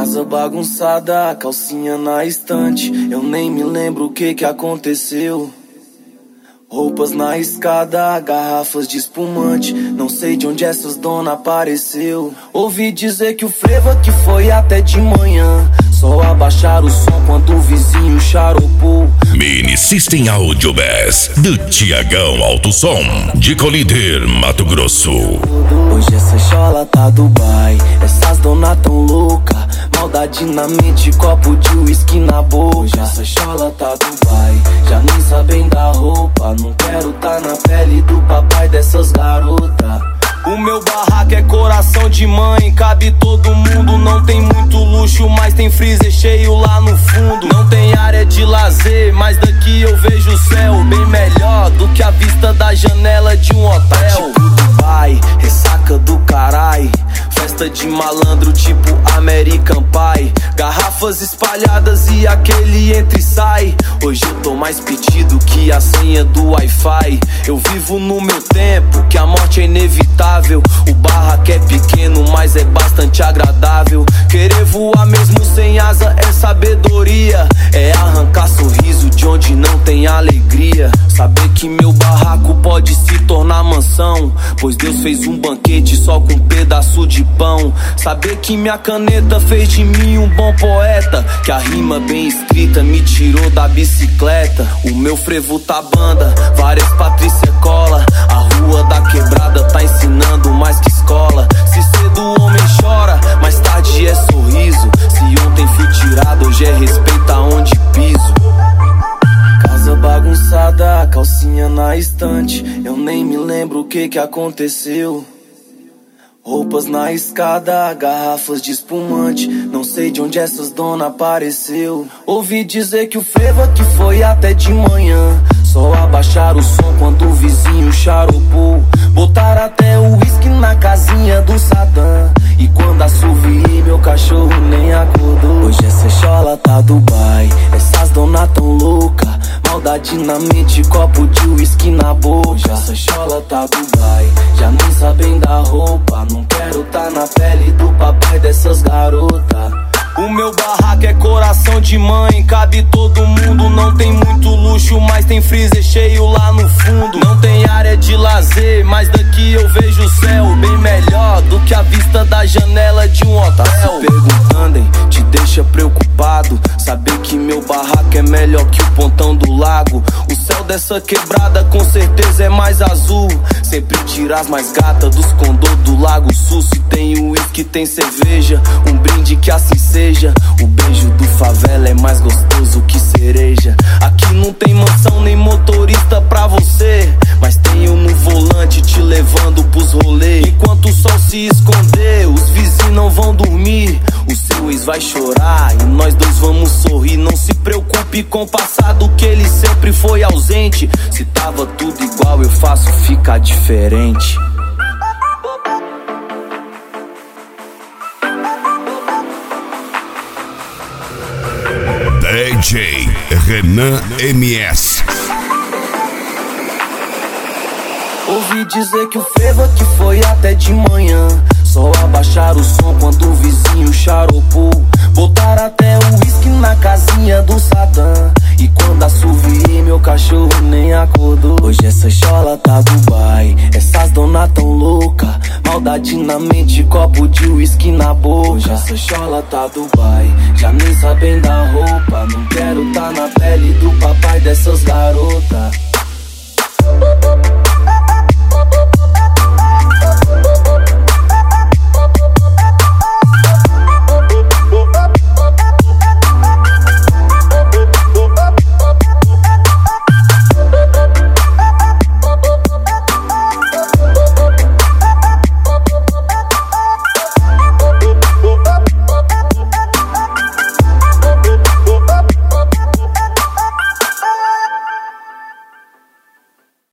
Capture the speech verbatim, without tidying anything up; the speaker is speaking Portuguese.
Casa bagunçada, calcinha na estante. Eu nem me lembro o que que aconteceu. Roupas na escada, garrafas de espumante. Não sei de onde essas dona apareceu. Ouvi dizer que o frevo aqui foi até de manhã. Só abaixar o som quando o vizinho charopou. Mini System Audio Bass do Tiagão Alto Som, de Colíder, Mato Grosso. Hoje essa chola tá Dubai. Essas dona tão louca. Maldade na mente, copo de uísque na boca. Hoje essa chola tá Dubai. Já nem sabem da roupa. Não quero tá na pele do papai dessas garotas. O meu barraco é coração de mãe, cabe todo mundo. Não tem muito luxo, mas tem freezer cheio lá no fundo. Não tem área de lazer, mas daqui eu vejo o céu bem melhor do que a vista da janela de um hotel. Tipo Dubai, ressaca do carai. Festa de malandro tipo American Pie. Garrafas espalhadas e aquele entra e sai. Hoje eu tô mais pedido que a senha do Wi-Fi. Eu vivo no meu tempo, que a morte é inevitável. O barraco é pequeno, mas é bastante agradável. Querer voar mesmo sem asa é sabedoria. É arrancar sorriso de onde não tem alegria. Saber que meu barraco pode se tornar mansão, pois Deus fez um banquete só com um pedaço de pão. Saber que minha caneta fez de mim um bom poeta, que a rima bem escrita me tirou da bicicleta. O meu frevo tá banda, várias Patrícia cola. A rua da quebrada tá ensinando mais que escola. Se cedo o homem chora, mais tarde é sorriso. Se ontem fui tirado, hoje é respeito aonde piso. Casa bagunçada, calcinha na estante. Eu nem me lembro o que que aconteceu. Roupas na escada, garrafas de espumante. Não sei de onde essas dona apareceu. Ouvi dizer que o frevo aqui foi até de manhã. Só abaixar o som quando o vizinho charopou. Botar até o uísque na casinha do Saddam. E quando assoviei, meu cachorro nem acordou. Hoje essa chola tá Dubai. Essas dona tão louca. Maldade na mente, copo de uísque na boca. Hoje essa chola tá Dubai. Já nem sabem da roupa. Não quero tá na pele do papai dessas garotas. O meu barraco é coração de mãe, cabe todo mundo. Não tem muito luxo, mas tem freezer cheio lá no fundo. Não tem área de lazer, mas daqui eu vejo o céu bem melhor do que a vista da janela de um hotel. Tá se perguntando, hein? Te deixa preocupado saber que meu barraco é melhor que o pontão do lago. O céu dessa quebrada com certeza é mais azul. Sempre tira as mais gatas dos condô do Lago Sul. Se tem uísque, tem cerveja, um brinde que assim seja. O beijo do favela é mais gostoso que cereja. Aqui não tem mansão nem motorista pra você, mas tenho no volante te levando pros rolês. Enquanto o sol se esconder, os vizinhos não vão dormir. O seu ex vai chorar e nós dois vamos sorrir. Não se preocupe com o passado, que ele sempre foi ausente. Se tava tudo igual, eu faço ficar diferente. D J Renan M S. Ouvi dizer que o frevo aqui foi até de manhã. Só abaixar o som quando o vizinho charopou. Botar até o uísque na casinha do Saddam. E quando assoviei, meu cachorro nem acordou. Hoje essa chola tá Dubai. Essas dona tão louca. Maldade na mente, copo de uísque na boca. Hoje essa chola tá Dubai. Já nem sabem da roupa. Não quero tá na pele do papai dessas garotas.